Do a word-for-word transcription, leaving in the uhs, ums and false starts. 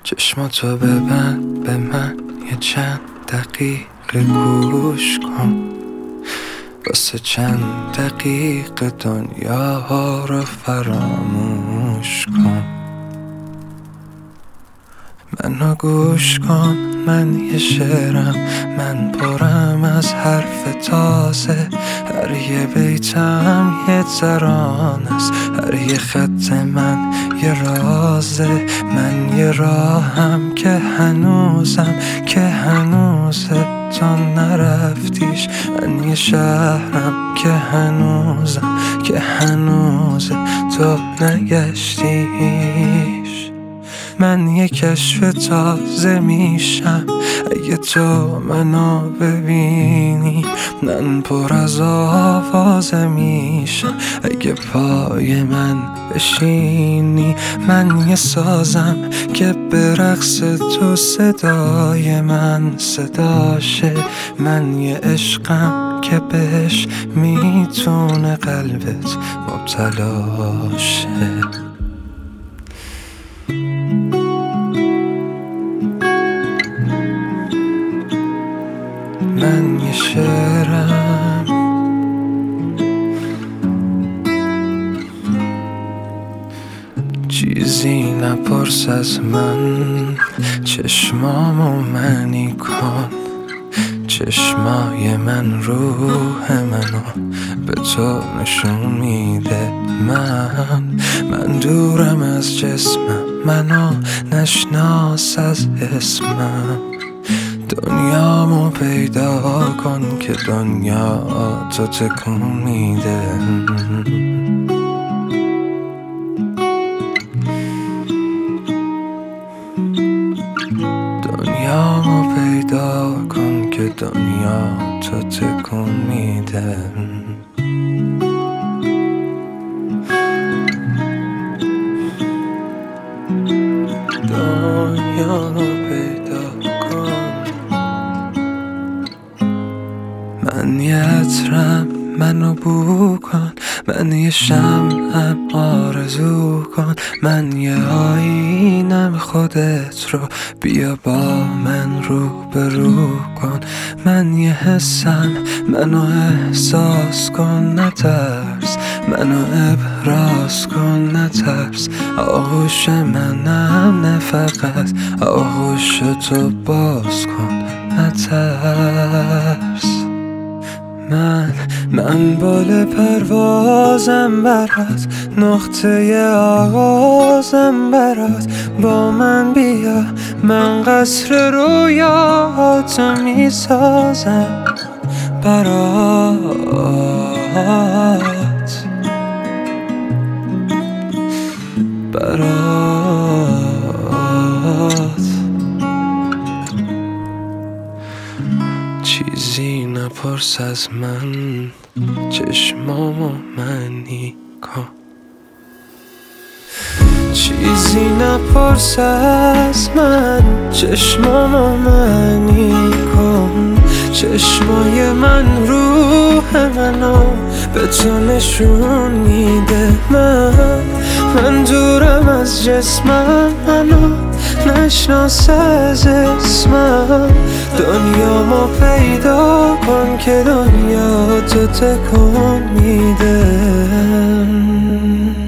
چشماتو ببند به من یه چند دقیقه گوش کن، واسه چند دقیقه دنیا رو فراموش کن. منو گوش کن، من یه شعرم، من پرم از حرف تازه. هر یه بیتم یه ترانه است، هر یه خط من یه رازه. من یه راهم که هنوزم که هنوزه تو نرفتیش. من یه شهرم که هنوزم که هنوزه تو نگشتیش. من یه کشف تازه میشم اگه تو منو ببینی. من پر از آوازه میشم اگه پای من بشینی. من یه سازم که به رقص تو صدای من صداشه. من یه عشقم که بهش میتونه قلبت مبتلا شه. من یه شعرم، چیزی نپرس از من. چشمامو منی کن، چشمای من روح منو به تو نشون میده. من من دورم از جسمم، منو نشناس از اسمم. دنیامو پیدا کن که دنیا تو تکون میده. دنیامو پیدا کن که دنیا تو تکون میده. دنیامو پیدا کن. من یه عطرم، منو بو کن. من یه شمعم، آرزو کن. من یه آینم، خودت رو بیا با من رو به رو کن. من یه حسم، منو احساس کن نترس. منو ابراز کن نترس. آغوش منم نه فقط، آغوش تو باز کن نترس. من من بال پروازم برات، نقطه آغازم برات. با من بیا، من قصر رویاتو میسازم برات برات. چیزی نپرس از من، چشمامو منی کن. چیزی نپرس از من، چشمامو منی کن. چشمای من روح منو به تو نشون میده. من من دورم از جسمم، منو نشناس از اسمم. دنیامو پیدا کن که دنیا تو تکون میده.